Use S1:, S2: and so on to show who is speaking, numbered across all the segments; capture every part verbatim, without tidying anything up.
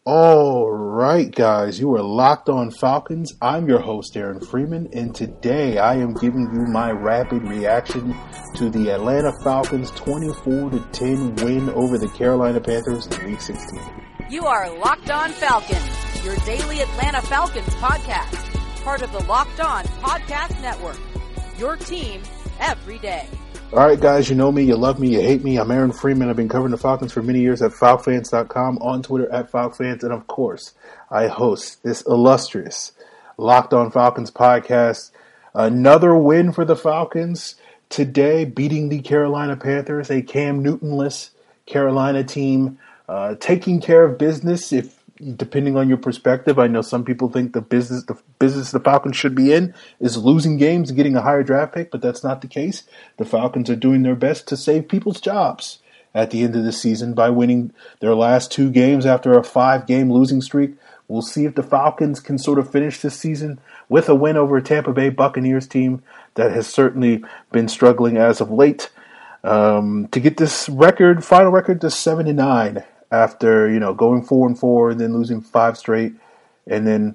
S1: All right, guys, you are locked on Falcons. I'm your host, Aaron Freeman, and today I am giving you my rapid reaction to the Atlanta Falcons' twenty-four to ten win over the Carolina Panthers in Week sixteen.
S2: You are Locked On Falcons, your daily Atlanta Falcons podcast, part of the Locked On Podcast Network. Your team every day.
S1: All right, guys, you know me, you love me, you hate me. I'm Aaron Freeman. I've been covering the Falcons for many years at Falc Fans dot com, on Twitter at Falc Fans, and of course, I host this illustrious Locked On Falcons podcast. Another win for the Falcons today, beating the Carolina Panthers, a Cam Newton-less Carolina team, uh, taking care of business. If depending on your perspective, I know some people think the business the business the Falcons should be in is losing games and getting a higher draft pick, but that's not the case. The Falcons are doing their best to save people's jobs at the end of the season by winning their last two games after a five-game losing streak. We'll see if the Falcons can sort of finish this season with a win over a Tampa Bay Buccaneers team that has certainly been struggling as of late. Um, to get this record, final record to seven and nine. After, you know, going four and four and then losing five straight. And then,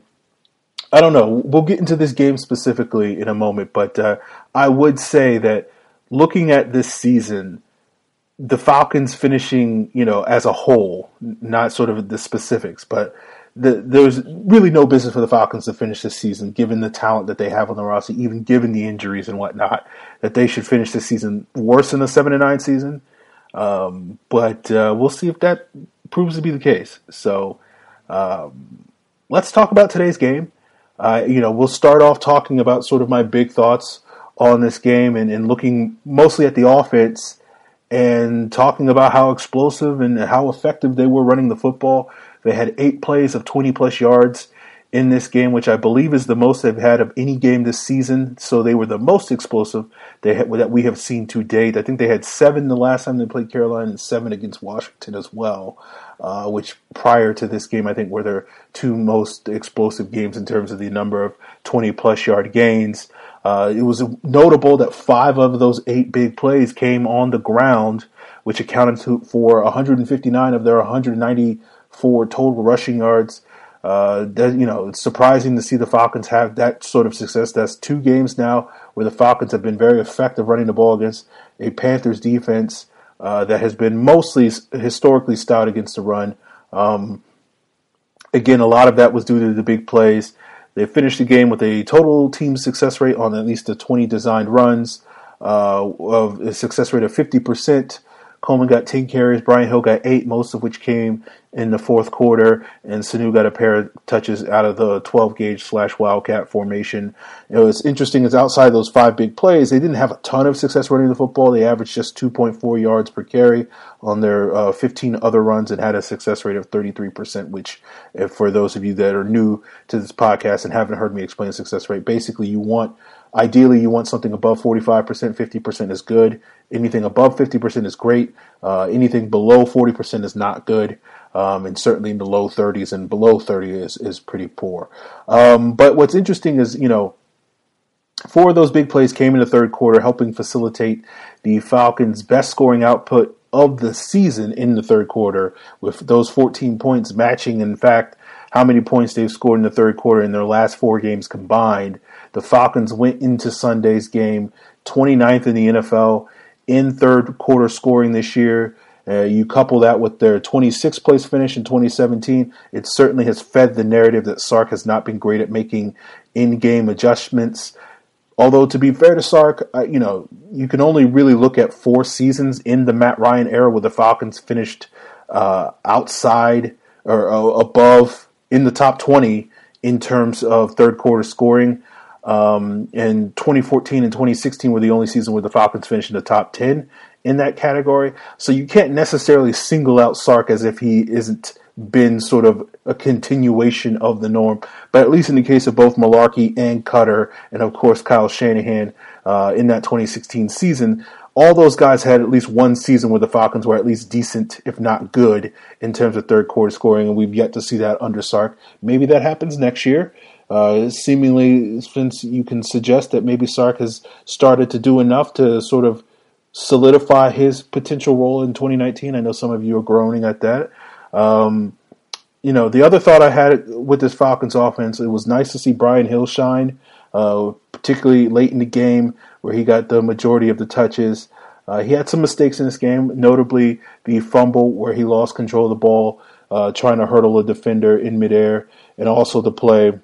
S1: I don't know, we'll get into this game specifically in a moment, but uh, I would say that looking at this season, the Falcons finishing, you know, as a whole, not sort of the specifics, but the, there's really no business for the Falcons to finish this season, given the talent that they have on the roster, even given the injuries and whatnot, that they should finish this season worse than the seven and nine season. Um, but uh, we'll see if that proves to be the case. So um, let's talk about today's game. Uh, you know, we'll start off talking about sort of my big thoughts on this game and, and looking mostly at the offense and talking about how explosive and how effective they were running the football. They had eight plays of twenty plus yards in this game, which I believe is the most they've had of any game this season. So they were the most explosive they had, that we have seen to date. I think they had seven the last time they played Carolina and seven against Washington as well, uh, which prior to this game I think were their two most explosive games in terms of the number of twenty-plus yard gains. Uh, it was notable that five of those eight big plays came on the ground, which accounted to, for one hundred fifty-nine of their one hundred ninety-four total rushing yards. Uh, that, you know, it's surprising to see the Falcons have that sort of success. That's two games now where the Falcons have been very effective running the ball against a Panthers defense uh, that has been mostly historically stout against the run. Um, again, a lot of that was due to the big plays. They finished the game with a total team success rate on at least the twenty designed runs uh, of a success rate of fifty percent. Coleman got ten carries, Brian Hill got eight, most of which came in the fourth quarter, and Sanu got a pair of touches out of the twelve-gauge slash Wildcat formation. You know, what's interesting is outside those five big plays, they didn't have a ton of success running the football. They averaged just two point four yards per carry on their uh, fifteen other runs and had a success rate of thirty-three percent, which, if for those of you that are new to this podcast and haven't heard me explain success rate, basically you want Ideally, you want something above forty-five percent, fifty percent is good. Anything above fifty percent is great. Uh, anything below forty percent is not good. Um, and certainly in the low thirties and below thirty is, is pretty poor. Um, but what's interesting is, you know, four of those big plays came in the third quarter, helping facilitate the Falcons' best scoring output of the season in the third quarter, with those fourteen points matching, in fact, how many points they've scored in the third quarter in their last four games combined. The Falcons went into Sunday's game twenty-ninth in the N F L in third quarter scoring this year. Uh, you couple that with their twenty-sixth place finish in twenty seventeen, it certainly has fed the narrative that Sark has not been great at making in-game adjustments. Although, to be fair to Sark, uh, you know, you can only really look at four seasons in the Matt Ryan era where the Falcons finished uh, outside or uh, above in the top twenty in terms of third quarter scoring. Um, and twenty fourteen and twenty sixteen were the only season where the Falcons finished in the top ten in that category. So you can't necessarily single out Sark as if he isn't been sort of a continuation of the norm. But at least in the case of both Malarkey and Cutter, and of course Kyle Shanahan uh, in that twenty sixteen season, all those guys had at least one season where the Falcons were at least decent, if not good, in terms of third quarter scoring, and we've yet to see that under Sark. Maybe that happens next year. Uh, seemingly, since you can suggest that maybe Sark has started to do enough to sort of solidify his potential role in twenty nineteen. I know some of you are groaning at that. Um, you know, the other thought I had with this Falcons offense, it was nice to see Brian Hill shine, uh, particularly late in the game where he got the majority of the touches. Uh, he had some mistakes in this game, notably the fumble where he lost control of the ball, uh, trying to hurdle a defender in midair, and also the play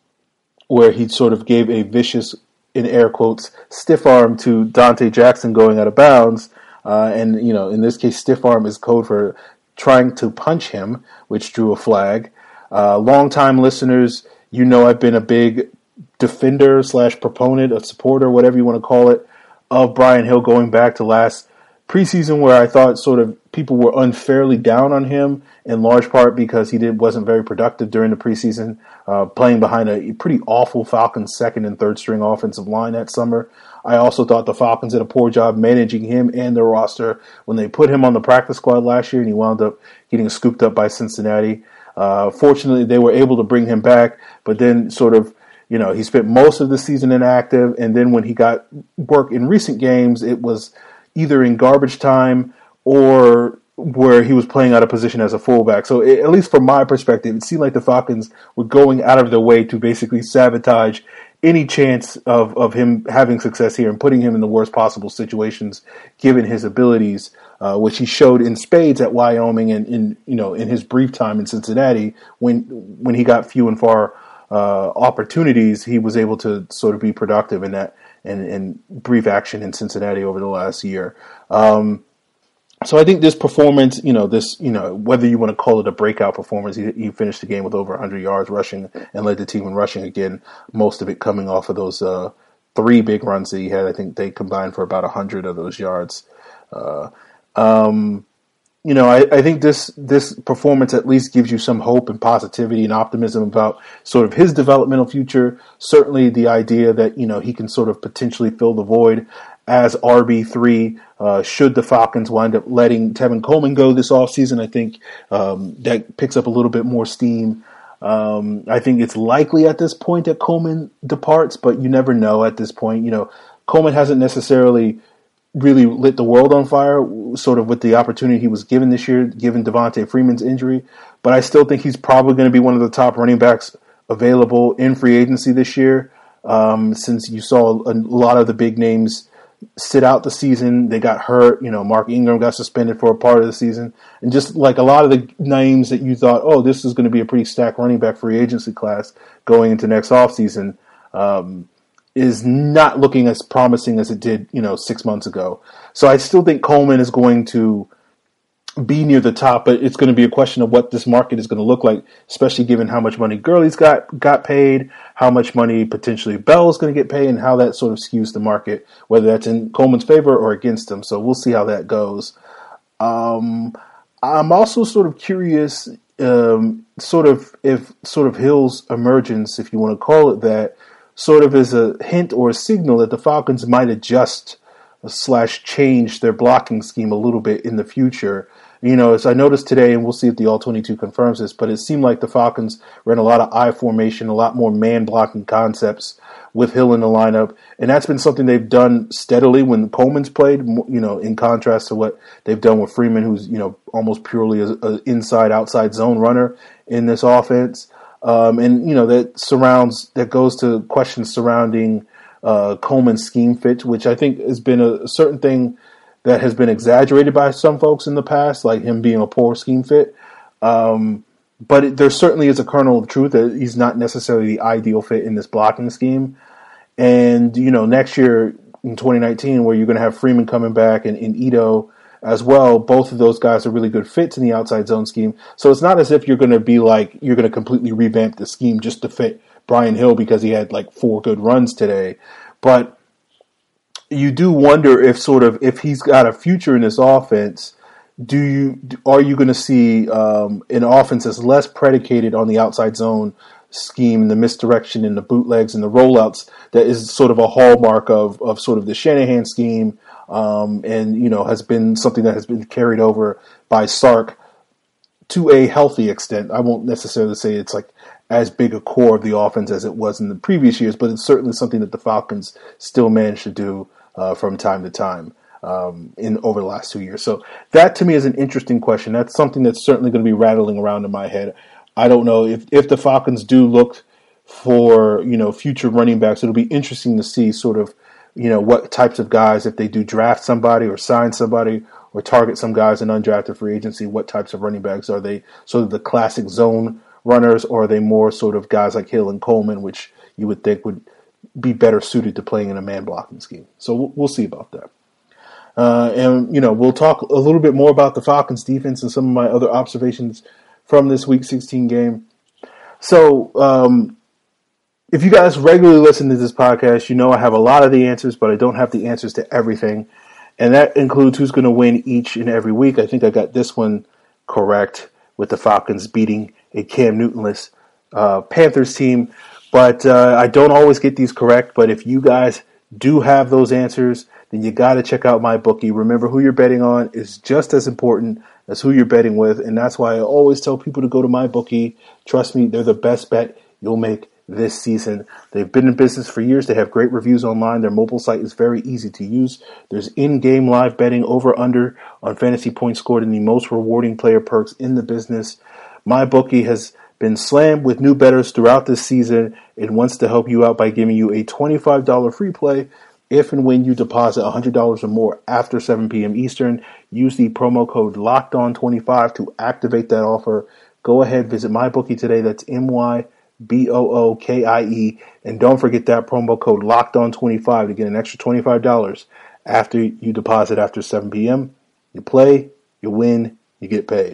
S1: where he sort of gave a vicious, in air quotes, stiff arm to Dante Jackson going out of bounds. Uh, and, you know, in this case, stiff arm is code for trying to punch him, which drew a flag. Uh, longtime listeners, you know I've been a big defender slash proponent, a supporter, whatever you want to call it, of Brian Hill going back to last preseason, where I thought sort of people were unfairly down on him, in large part because he did, wasn't very productive during the preseason, uh, playing behind a pretty awful Falcons second and third string offensive line that summer. I also thought the Falcons did a poor job managing him and their roster when they put him on the practice squad last year, and he wound up getting scooped up by Cincinnati. Uh, fortunately, they were able to bring him back, but then sort of, you know, he spent most of the season inactive, and then when he got work in recent games, it was either in garbage time or where he was playing out of position as a fullback. So it, at least from my perspective, it seemed like the Falcons were going out of their way to basically sabotage any chance of, of him having success here and putting him in the worst possible situations, given his abilities, uh, which he showed in spades at Wyoming and in, you know, in his brief time in Cincinnati, when when he got few and far uh, opportunities, he was able to sort of be productive in that and, and brief action in Cincinnati over the last year. Um, So I think this performance, you know, this, you know, whether you want to call it a breakout performance, he, he finished the game with over one hundred yards rushing and led the team in rushing again, most of it coming off of those uh, three big runs that he had. I think they combined for about one hundred of those yards. Uh, um, you know, I, I think this this performance at least gives you some hope and positivity and optimism about sort of his developmental future. Certainly the idea that, you know, he can sort of potentially fill the void as R B three, uh, should the Falcons wind up letting Tevin Coleman go this offseason. I think um, that picks up a little bit more steam. Um, I think it's likely at this point that Coleman departs, but you never know at this point. You know, Coleman hasn't necessarily really lit the world on fire, sort of with the opportunity he was given this year, given Devontae Freeman's injury. But I still think he's probably going to be one of the top running backs available in free agency this year, um, since you saw a lot of the big names sit out the season. They got hurt. You know, Mark Ingram got suspended for a part of the season. And just like a lot of the names that you thought, oh, this is going to be a pretty stacked running back free agency class going into next offseason, um, is not looking as promising as it did, you know, six months ago. So I still think Coleman is going to be near the top, but it's going to be a question of what this market is going to look like, especially given how much money Gurley's got got paid, how much money potentially Bell is going to get paid, and how that sort of skews the market, whether that's in Coleman's favor or against him. So we'll see how that goes. Um, I'm also sort of curious, um, sort of if sort of Hill's emergence, if you want to call it that, sort of is a hint or a signal that the Falcons might adjust slash change their blocking scheme a little bit in the future. You know, as I noticed today, and we'll see if the all twenty-two confirms this, but it seemed like the Falcons ran a lot of I formation, a lot more man-blocking concepts with Hill in the lineup, and that's been something they've done steadily when Coleman's played, you know, in contrast to what they've done with Freeman, who's, you know, almost purely an inside-outside zone runner in this offense. Um, and, you know, that surrounds, that goes to questions surrounding uh, Coleman's scheme fit, which I think has been a, a certain thing that has been exaggerated by some folks in the past, like him being a poor scheme fit. Um, but it, there certainly is a kernel of truth that he's not necessarily the ideal fit in this blocking scheme. And, you know, next year in twenty nineteen, where you're going to have Freeman coming back and, and Ito as well, both of those guys are really good fits in the outside zone scheme. So it's not as if you're going to be like, you're going to completely revamp the scheme just to fit Brian Hill because he had like four good runs today. But you do wonder if sort of, if he's got a future in this offense, do you, are you going to see um, an offense that's less predicated on the outside zone scheme and the misdirection and the bootlegs and the rollouts that is sort of a hallmark of, of sort of the Shanahan scheme, um, and, you know, has been something that has been carried over by Sark to a healthy extent. I won't necessarily say it's like as big a core of the offense as it was in the previous years, but it's certainly something that the Falcons still managed to do uh, from time to time um, in over the last two years. So that to me is an interesting question. That's something that's certainly going to be rattling around in my head. I don't know if, if the Falcons do look for, you know, future running backs. It'll be interesting to see sort of, you know, what types of guys, if they do draft somebody or sign somebody or target some guys in undrafted free agency, what types of running backs are they? Sort of the classic zone runners, or are they more sort of guys like Hill and Coleman, which you would think would be better suited to playing in a man blocking scheme? So we'll, we'll see about that. Uh, and, you know, we'll talk a little bit more about the Falcons defense and some of my other observations from this Week sixteen game. So, um, if you guys regularly listen to this podcast, you know I have a lot of the answers, but I don't have the answers to everything. And that includes who's going to win each and every week. I think I got this one correct with the Falcons beating a Cam Newton-less uh, Panthers team. But uh, I don't always get these correct. But if you guys do have those answers, then you got to check out MyBookie. Remember, who you're betting on is just as important as who you're betting with. And that's why I always tell people to go to MyBookie. Trust me, they're the best bet you'll make this season. They've been in business for years. They have great reviews online. Their mobile site is very easy to use. There's in-game live betting, over-under on fantasy points scored, and the most rewarding player perks in the business. MyBookie has been slammed with new bettors throughout this season. It wants to help you out by giving you a twenty-five dollars free play if and when you deposit one hundred dollars or more after seven p.m. Eastern. Use the promo code locked on twenty-five to activate that offer. Go ahead, visit MyBookie today. That's M Y B O O K I E. And don't forget that promo code locked on twenty-five to get an extra twenty-five dollars after you deposit after seven p.m. You play, you win, you get paid.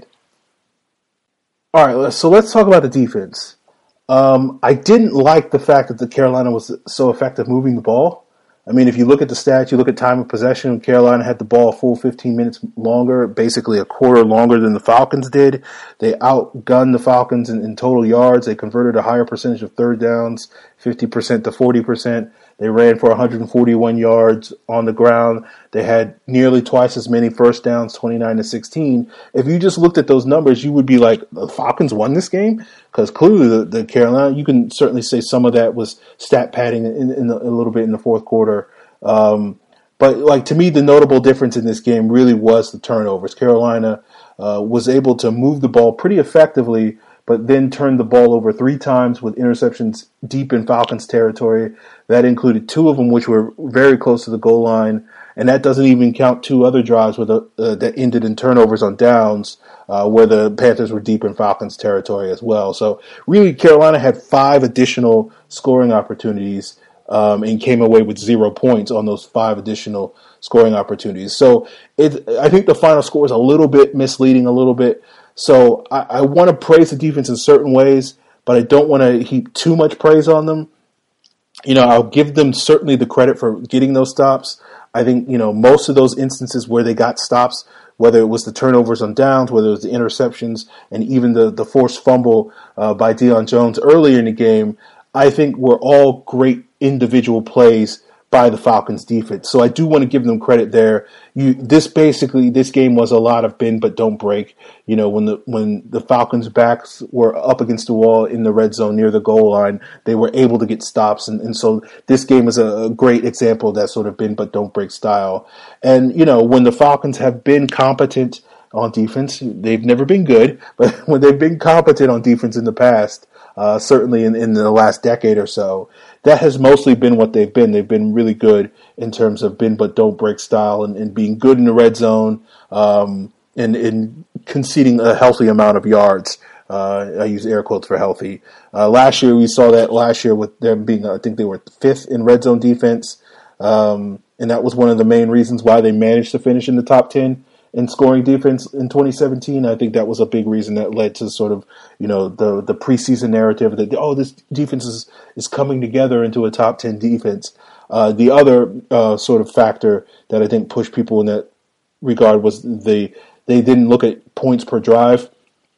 S1: All right, so let's talk about the defense. Um, I didn't like the fact that the Carolina was so effective moving the ball. I mean, if you look at the stats, you look at time of possession, Carolina had the ball a full fifteen minutes longer, basically a quarter longer than the Falcons did. They outgunned the Falcons in, in total yards. They converted a higher percentage of third downs, fifty percent to forty percent. They ran for one hundred forty-one yards on the ground. They had nearly twice as many first downs, twenty-nine to sixteen. If you just looked at those numbers, you would be like, the Falcons won this game? Because clearly the, the Carolina, you can certainly say some of that was stat padding in, in the, a little bit in the fourth quarter. Um, but like to me, the notable difference in this game really was the turnovers. Carolina uh, was able to move the ball pretty effectively, but then turned the ball over three times with interceptions deep in Falcons territory. That included two of them, which were very close to the goal line. And that doesn't even count two other drives with a, uh, that ended in turnovers on downs, uh, where the Panthers were deep in Falcons territory as well. So really, Carolina had five additional scoring opportunities um, and came away with zero points on those five additional scoring opportunities. So it, I think the final score is a little bit misleading, a little bit. So I, I want to praise the defense in certain ways, but I don't want to heap too much praise on them. You know, I'll give them certainly the credit for getting those stops. I think, you know, most of those instances where they got stops, whether it was the turnovers on downs, whether it was the interceptions, and even the, the forced fumble uh, by Deion Jones earlier in the game, I think were all great individual plays by the Falcons defense. So I do want to give them credit there. You, this basically, this game was a lot of bend but don't break. You know, when the when the Falcons' backs were up against the wall in the red zone near the goal line, they were able to get stops. And, and so this game is a, a great example of that sort of bend but don't break style. And, you know, when the Falcons have been competent on defense, they've never been good, but when they've been competent on defense in the past, uh, certainly in, in the last decade or so, that has mostly been what they've been. They've been really good in terms of bend but don't break style and, and being good in the red zone um, and, and conceding a healthy amount of yards. Uh, I use air quotes for healthy. Uh, last year, we saw that last year with them being, I think they were fifth in red zone defense. Um, and that was one of the main reasons why they managed to finish in the top ten in scoring defense in twenty seventeen. I think that was a big reason that led to sort of, you know, the, the preseason narrative that, oh, this defense is, is coming together into a top ten defense. Uh, the other uh, sort of factor that I think pushed people in that regard was they, they didn't look at points per drive.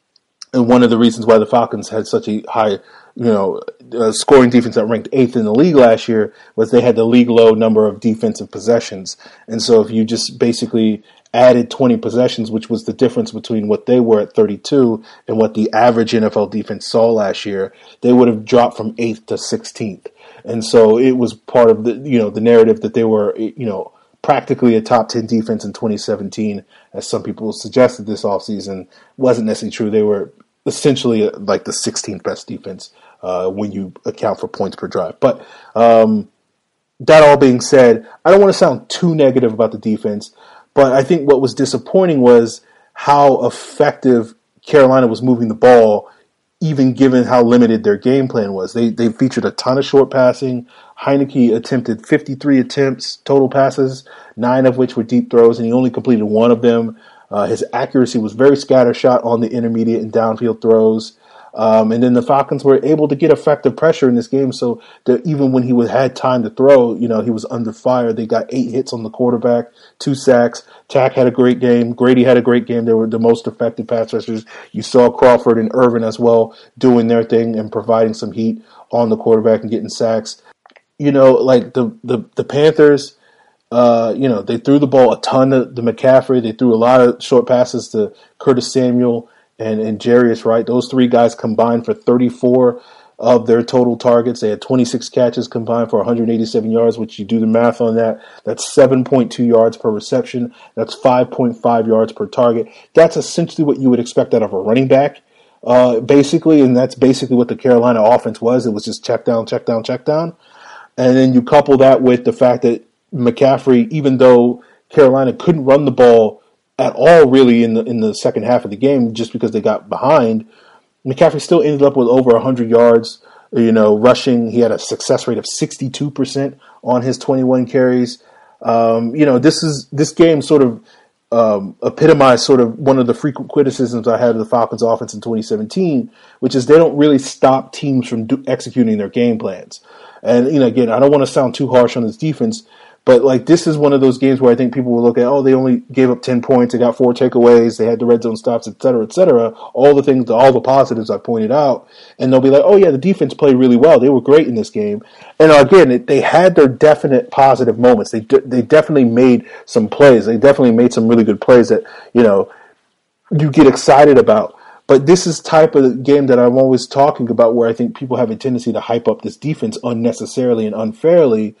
S1: And one of the reasons why the Falcons had such a high, you know, uh, scoring defense that ranked eighth in the league last year was they had the league low number of defensive possessions. And so if you just basically added twenty possessions, which was the difference between what they were at thirty-two and what the average N F L defense saw last year, they would have dropped from eighth to sixteenth. And so it was part of the, you know, the narrative that they were, you know, practically a top ten defense in twenty seventeen, as some people suggested this offseason. Wasn't necessarily true. They were essentially uh, like the sixteenth best defense uh, when you account for points per drive. But um, that all being said, I don't want to sound too negative about the defense, but I think what was disappointing was how effective Carolina was moving the ball, even given how limited their game plan was. They they featured a ton of short passing. Heineke attempted fifty-three attempts, total passes, nine of which were deep throws, and he only completed one of them. Uh, his accuracy was very scattershot on the intermediate and downfield throws. Um, and then the Falcons were able to get effective pressure in this game, so that even when he was, had time to throw, you know, he was under fire. They got eight hits on the quarterback, two sacks. Tack had a great game. Grady had a great game. They were the most effective pass rushers. You saw Crawford and Irvin as well doing their thing and providing some heat on the quarterback and getting sacks. You know, like the the, the Panthers, uh, you know, they threw the ball a ton to, to McCaffrey. They threw a lot of short passes to Curtis Samuel and, and Jarius Wright. Those three guys combined for thirty-four of their total targets. They had twenty-six catches combined for one hundred eighty-seven yards, which you do the math on that. That's seven point two yards per reception. That's five point five yards per target. That's essentially what you would expect out of a running back, uh, basically, and that's basically what the Carolina offense was. It was just check down, check down, check down. And then you couple that with the fact that McCaffrey, even though Carolina couldn't run the ball at all really in the in the second half of the game just because they got behind, McCaffrey still ended up with over one hundred yards, you know, rushing. He had a success rate of sixty-two percent on his twenty-one carries. Um, you know, this is this game sort of um, epitomized sort of one of the frequent criticisms I had of the Falcons offense in twenty seventeen, which is they don't really stop teams from do, executing their game plans. And, you know, again, I don't want to sound too harsh on this defense, but, like, this is one of those games where I think people will look at, oh, they only gave up ten points, they got four takeaways, they had the red zone stops, et cetera, et cetera, all the things, all the positives I pointed out, and they'll be like, oh, yeah, the defense played really well. They were great in this game. And, again, it, they had their definite positive moments. They they definitely made some plays. They definitely made some really good plays that, you know, you get excited about. But this is type of game that I'm always talking about where I think people have a tendency to hype up this defense unnecessarily and unfairly,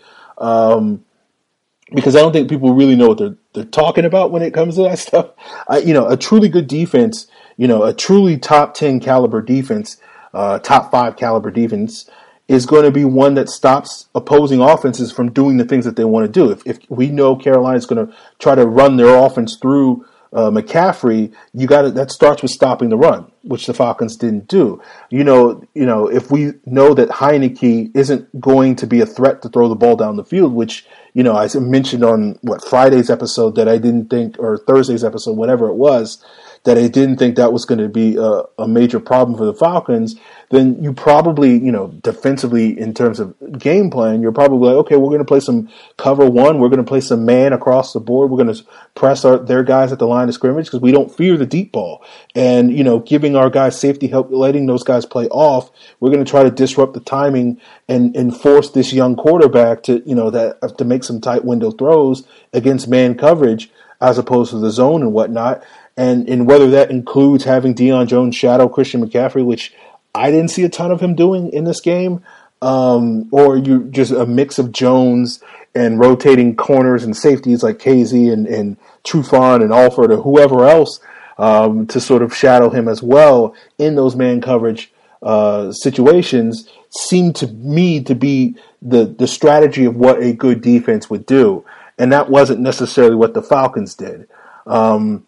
S1: um, because I don't think people really know what they're they're talking about when it comes to that stuff. I, you know, a truly good defense, you know, a truly top ten caliber defense, uh, top five caliber defense is going to be one that stops opposing offenses from doing the things that they want to do. If, if we know Carolina is going to try to run their offense through Uh, McCaffrey, you got to, that starts with stopping the run, which the Falcons didn't do. You know, you know, if we know that Heineke isn't going to be a threat to throw the ball down the field, which, you know, I mentioned on what Friday's episode that I didn't think, or Thursday's episode, whatever it was, that I didn't think that was going to be a, a major problem for the Falcons, then you probably, you know, defensively in terms of game plan, you're probably like, okay, we're going to play some cover one. We're going to play some man across the board. We're going to press our, their guys at the line of scrimmage because we don't fear the deep ball. And, you know, giving our guys safety help, letting those guys play off, we're going to try to disrupt the timing and, and force this young quarterback to, you know, that to make some tight window throws against man coverage as opposed to the zone and whatnot. And, and whether that includes having Deion Jones shadow Christian McCaffrey, which I didn't see a ton of him doing in this game, um, or you just a mix of Jones and rotating corners and safeties like K Z and, and Trufant and Alford or whoever else um, to sort of shadow him as well in those man coverage uh, situations seemed to me to be the, the strategy of what a good defense would do. And that wasn't necessarily what the Falcons did. Um,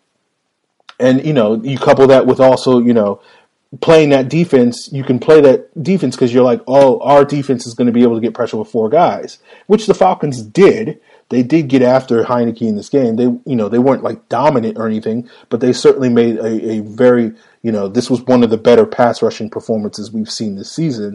S1: And, you know, you couple that with also, you know, playing that defense. You can play that defense because you're like, oh, our defense is going to be able to get pressure with four guys, which the Falcons did. They did get after Heineke in this game. They, you know, they weren't like dominant or anything, but they certainly made a, a very, you know, this was one of the better pass rushing performances we've seen this season.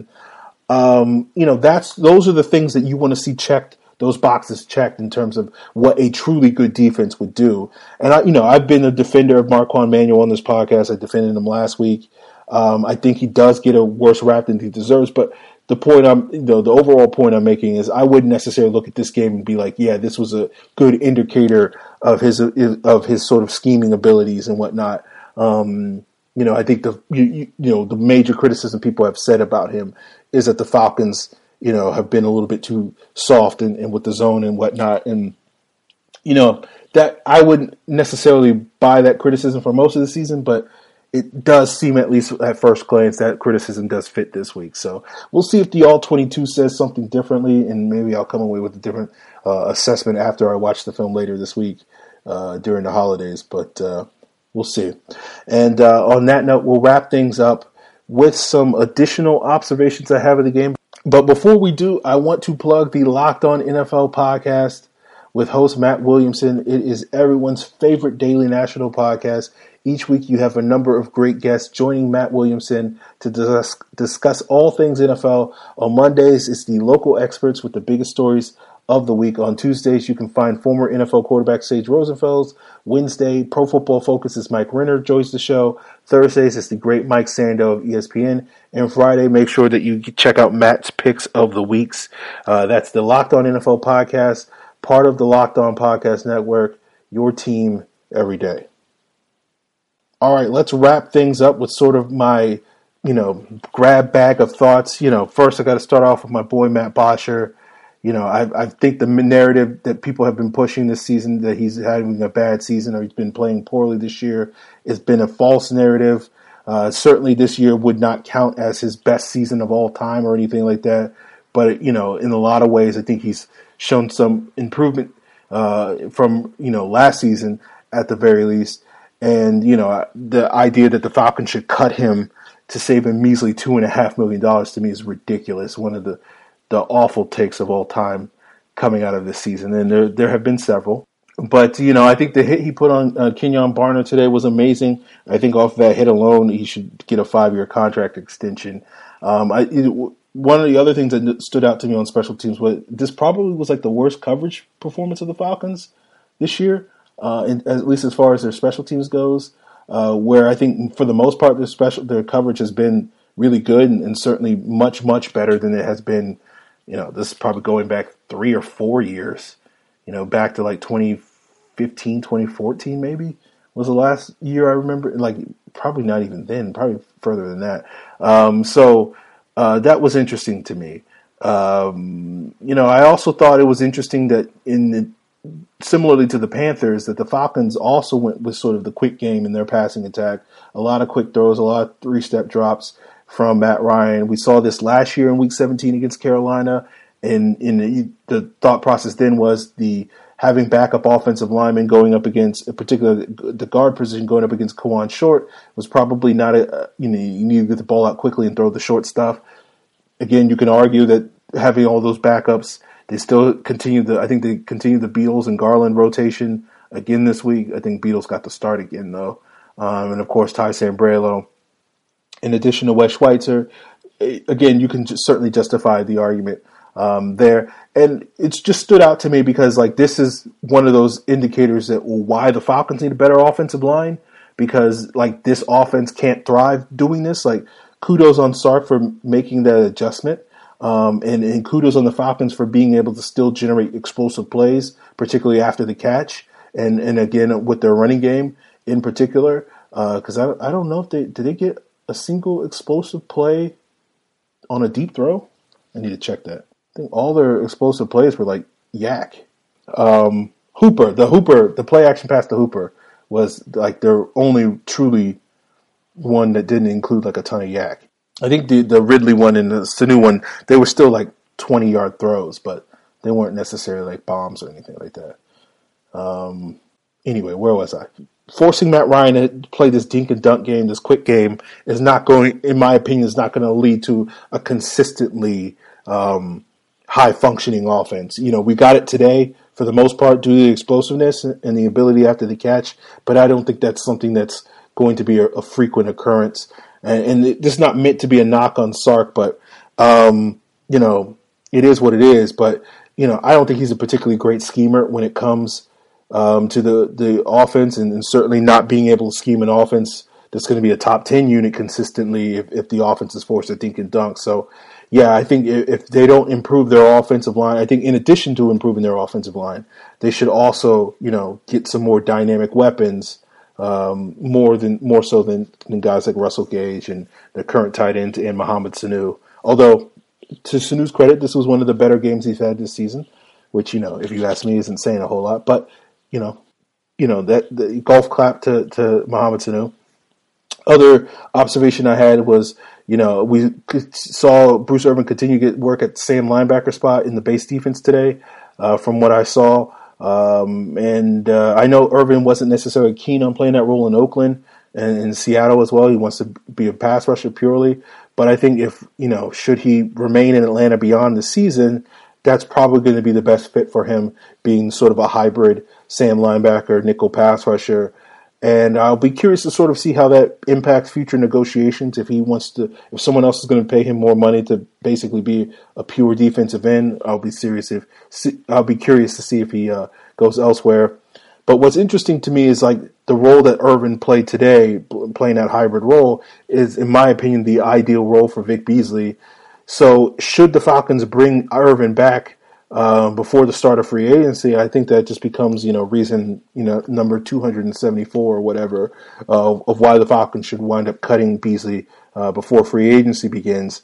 S1: Um, you know, that's those are the things that you want to see checked. Those boxes checked in terms of what a truly good defense would do. And, I, you know, I've been a defender of Marquand Manuel on this podcast. I defended him last week. Um, I think he does get a worse rap than he deserves. But the point I'm, you know, the overall point I'm making is I wouldn't necessarily look at this game and be like, yeah, this was a good indicator of his, of his sort of scheming abilities and whatnot. Um, you know, I think the, you, you know, the major criticism people have said about him is that the Falcons, you know, have been a little bit too soft and, and with the zone and whatnot. And, you know, that I wouldn't necessarily buy that criticism for most of the season, but it does seem, at least at first glance, that criticism does fit this week. So we'll see if the all twenty-two says something differently, and maybe I'll come away with a different uh, assessment after I watch the film later this week uh, during the holidays. But uh, we'll see. And uh, on that note, we'll wrap things up with some additional observations I have of the game. But before we do, I want to plug the Locked On N F L podcast with host Matt Williamson. It is everyone's favorite daily national podcast. Each week you have a number of great guests joining Matt Williamson to discuss, discuss all things N F L. On Mondays, it's the local experts with the biggest stories of the week. On Tuesdays, you can find former N F L quarterback Sage Rosenfels. Wednesday, Pro Football Focus's Mike Renner joins the show. Thursdays, it's the great Mike Sando of E S P N. And Friday, make sure that you check out Matt's picks of the weeks. Uh, that's the Locked On N F L podcast, part of the Locked On Podcast Network, your team every day. All right, let's wrap things up with sort of my, you know, grab bag of thoughts. You know, first I got to start off with my boy Matt Bosher. You know, I, I think the narrative that people have been pushing this season, that he's having a bad season or he's been playing poorly this year, has been a false narrative. Uh, certainly this year would not count as his best season of all time or anything like that. But, you know, in a lot of ways, I think he's shown some improvement uh, from, you know, last season at the very least. And, you know, the idea that the Falcons should cut him to save a measly two and a half million dollars to me is ridiculous. One of the, the awful takes of all time coming out of this season. And there there have been several. But, you know, I think the hit he put on uh, Kenyon Barner today was amazing. I think off that hit alone, he should get a five-year contract extension. Um, I, it, one of the other things that stood out to me on special teams was this probably was like the worst coverage performance of the Falcons this year. Uh, in, at least as far as their special teams goes, uh, where I think for the most part their special their coverage has been really good and, and certainly much much better than it has been. You know, this is probably going back three or four years. You know, back to like twenty fifteen, twenty fourteen maybe was the last year I remember. Like probably not even then, probably further than that. Um, so uh, that was interesting to me. Um, you know, I also thought it was interesting that in the similarly to the Panthers, that the Falcons also went with sort of the quick game in their passing attack. A lot of quick throws, a lot of three-step drops from Matt Ryan. We saw this last year in Week seventeen against Carolina, and in the, the thought process then was the having backup offensive linemen going up against, in particular the guard position going up against Kawann Short was probably not a, you know, you need to get the ball out quickly and throw the short stuff. Again, you can argue that having all those backups, they still continue the. I think they continue the Beatles and Garland rotation again this week. I think Beatles got the start again though, um, and of course Ty Sambrailo. In addition to Wes Schweitzer, again you can just certainly justify the argument um, there, and it's just stood out to me because like this is one of those indicators that well, why the Falcons need a better offensive line, because like this offense can't thrive doing this. Like kudos on Sark for making that adjustment. Um, and, and kudos on the Falcons for being able to still generate explosive plays, particularly after the catch, and, and again with their running game in particular. Because uh, I I don't know if they did they get a single explosive play on a deep throw. I need to check that. I think all their explosive plays were like yak. Um, Hooper, the Hooper, the play action pass to Hooper was like their only truly one that didn't include like a ton of yak. I think the, the Ridley one and the Sanu one, they were still like twenty-yard throws, but they weren't necessarily like bombs or anything like that. Um, anyway, where was I? Forcing Matt Ryan to play this dink and dunk game, this quick game, is not going, in my opinion, is not going to lead to a consistently um, high-functioning offense. You know, we got it today for the most part due to the explosiveness and the ability after the catch, but I don't think that's something that's going to be a, a frequent occurrence. And, and this is not meant to be a knock on Sark, but, um, you know, it is what it is. But, you know, I don't think he's a particularly great schemer when it comes um, to the, the offense, and, and certainly not being able to scheme an offense that's going to be a top ten unit consistently if, if the offense is forced to dink and dunk. So, yeah, I think if, if they don't improve their offensive line, I think in addition to improving their offensive line, they should also, you know, get some more dynamic weapons. Um, more than more so than, than guys like Russell Gage and the current tight end and Mohamed Sanu. Although, to Sanu's credit, this was one of the better games he's had this season, which, you know, if you ask me, isn't saying a whole lot. But, you know, you know that the golf clap to, to Mohamed Sanu. other observation I had was, you know, we saw Bruce Irvin continue to get work at the same linebacker spot in the base defense today, uh, from what I saw. Um, and uh, I know Irvin wasn't necessarily keen on playing that role in Oakland and in Seattle as well. He wants to be a pass rusher purely. But I think if, you know, should he remain in Atlanta beyond the season, that's probably going to be the best fit for him, being sort of a hybrid Sam linebacker, nickel pass rusher. And I'll be curious to sort of see how that impacts future negotiations. If he wants to, if someone else is going to pay him more money to basically be a pure defensive end, I'll be serious if I'll be curious to see if he uh, goes elsewhere. But what's interesting to me is like the role that Irvin played today, playing that hybrid role, is, in my opinion, the ideal role for Vic Beasley. So should the Falcons bring Irvin back uh, before the start of free agency, I think that just becomes, you know, reason, you know, number two hundred seventy-four or whatever uh, of why the Falcons should wind up cutting Beasley uh, before free agency begins.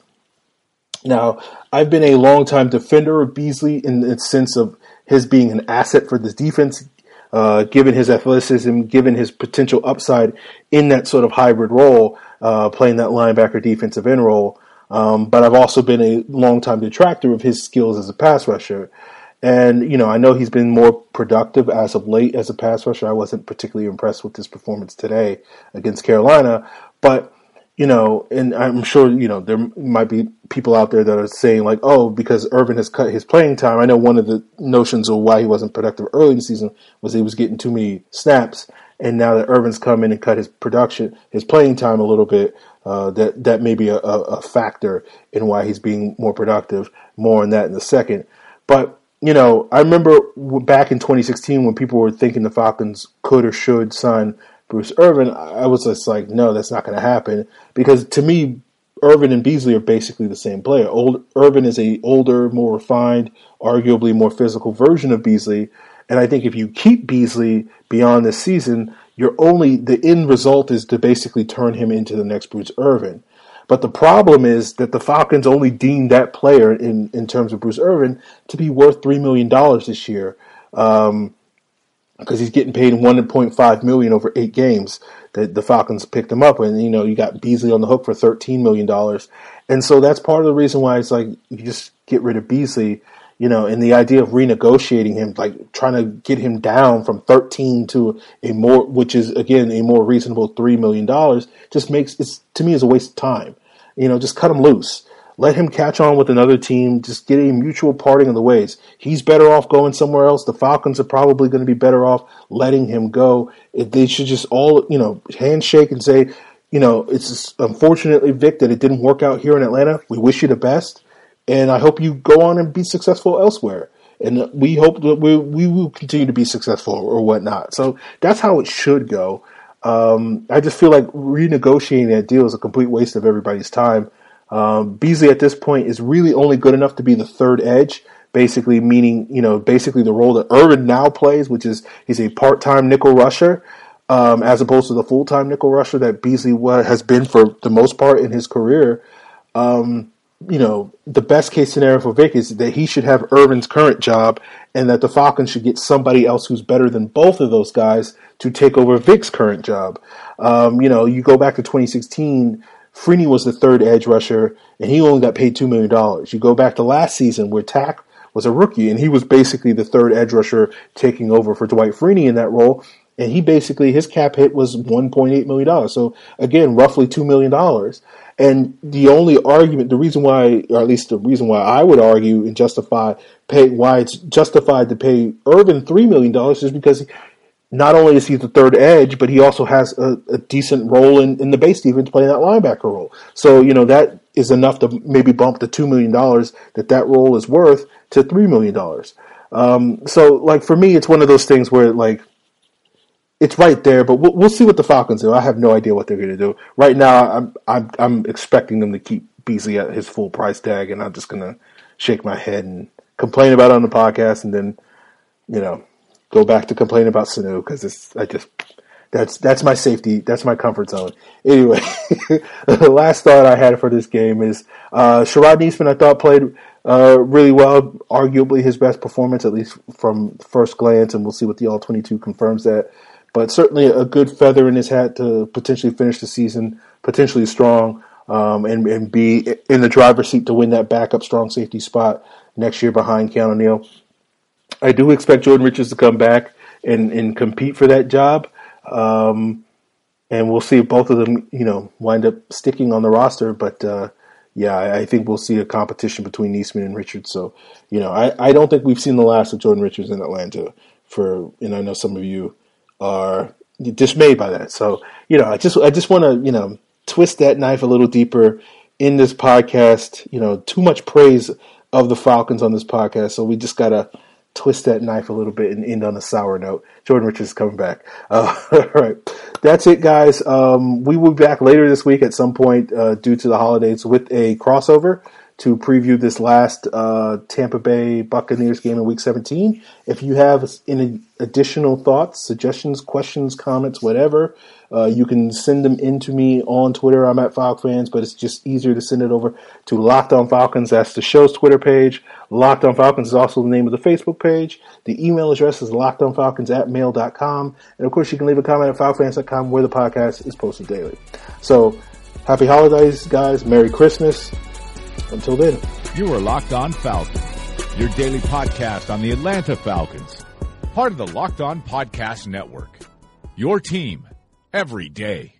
S1: Now, I've been a longtime defender of Beasley in the sense of his being an asset for this defense. Uh, given his athleticism, given his potential upside in that sort of hybrid role, uh, playing that linebacker defensive end role. Um, but I've also been a longtime detractor of his skills as a pass rusher. And, you know, I know he's been more productive as of late as a pass rusher. I wasn't particularly impressed with his performance today against Carolina. But, you know, and I'm sure, you know, there might be people out there that are saying like, oh, because Irvin has cut his playing time. I know one of the notions of why he wasn't productive early in the season was he was getting too many snaps. And now that Irvin's come in and cut his production, his playing time a little bit, uh, that, that may be a, a, a factor in why he's being more productive. More on that in a second. But, you know, I remember back in twenty sixteen when people were thinking the Falcons could or should sign Bruce Irvin, I was just like, no, that's not going to happen. Because to me, Irvin and Beasley are basically the same player. Old, Irvin is a older, more refined, arguably more physical version of Beasley. And I think if you keep Beasley beyond this season, you're only, the end result is to basically turn him into the next Bruce Irvin. But the problem is that the Falcons only deemed that player, in, in terms of Bruce Irvin, to be worth three million dollars this year. Um, because he's getting paid one point five million dollars over eight games that the Falcons picked him up. And, you know, you got Beasley on the hook for thirteen million dollars. And so that's part of the reason why it's like you just get rid of Beasley, you know, and the idea of renegotiating him, like trying to get him down from thirteen to a more, which is, again, a more reasonable three million dollars, just makes, it's to me, is a waste of time. You know, just cut him loose. Let him catch on with another team. Just get a mutual parting of the ways. He's better off going somewhere else. The Falcons are probably going to be better off letting him go. They should just all, you know, handshake and say, you know, it's unfortunately, Vic, that it didn't work out here in Atlanta. We wish you the best. And I hope you go on and be successful elsewhere. And we hope that we, we will continue to be successful or whatnot. So that's how it should go. Um, I just feel like renegotiating that deal is a complete waste of everybody's time. Um, Beasley at this point is really only good enough to be the third edge, basically meaning, you know, basically the role that Irvin now plays, which is he's a part-time nickel rusher, um, as opposed to the full-time nickel rusher that Beasley has been for the most part in his career. Um, you know, the best case scenario for Vic is that he should have Irvin's current job and that the Falcons should get somebody else who's better than both of those guys to take over Vic's current job. Um, you know, you go back to twenty sixteen, Freeney was the third edge rusher, and he only got paid two million dollars. You go back to last season where Tack was a rookie, and he was basically the third edge rusher taking over for Dwight Freeney in that role, and he basically, his cap hit was one point eight million dollars. So, again, roughly two million dollars. And the only argument, the reason why, or at least the reason why I would argue and justify pay, why it's justified to pay Irvin three million dollars is because not only is he the third edge, but he also has a, a decent role in, in the base defense playing that linebacker role. So, you know, that is enough to maybe bump the two million dollars that that role is worth to three million dollars. Um, so, like, for me, it's one of those things where, like, it's right there, but we'll, we'll see what the Falcons do. I have no idea what they're going to do. Right now, I'm, I'm, I'm expecting them to keep Beasley at his full price tag, and I'm just going to shake my head and complain about it on the podcast and then, you know, go back to complaining about Sanu because it's I just that's that's my safety, that's my comfort zone. Anyway, the last thought I had for this game is uh, Sherrod Neesman. I thought played uh, really well, arguably his best performance, at least from first glance, and we'll see what the all twenty-two confirms that but certainly a good feather in his hat to potentially finish the season potentially strong, um, and, and be in the driver's seat to win that backup strong safety spot next year behind Keanu Neal. I do expect Jordan Richards to come back and, and compete for that job. Um, and we'll see if both of them, you know, wind up sticking on the roster. But, uh, yeah, I, I think we'll see a competition between Neesman and Richards. So, you know, I, I don't think we've seen the last of Jordan Richards in Atlanta for, and I know some of you are dismayed by that. So, you know, I just, I just want to, you know, twist that knife a little deeper in this podcast. You know, too much praise of the Falcons on this podcast, so we just got to twist that knife a little bit and end on a sour note. Jordan Richards is coming back. Uh, all right. That's it, guys. Um, we will be back later this week at some point uh, due to the holidays with a crossover to preview this last uh, Tampa Bay Buccaneers game in Week seventeen. If you have any additional thoughts, suggestions, questions, comments, whatever, uh, you can send them in to me on Twitter. I'm at FalcFans, but it's just easier to send it over to Locked On Falcons. That's the show's Twitter page. Locked On Falcons is also the name of the Facebook page. The email address is lockedonfalcons at mail dot com. And, of course, you can leave a comment at falcfans dot com where the podcast is posted daily. So, happy holidays, guys. Merry Christmas. Until then.
S3: You are Locked On Falcons, your daily podcast on the Atlanta Falcons, part of the Locked On Podcast Network, your team every day.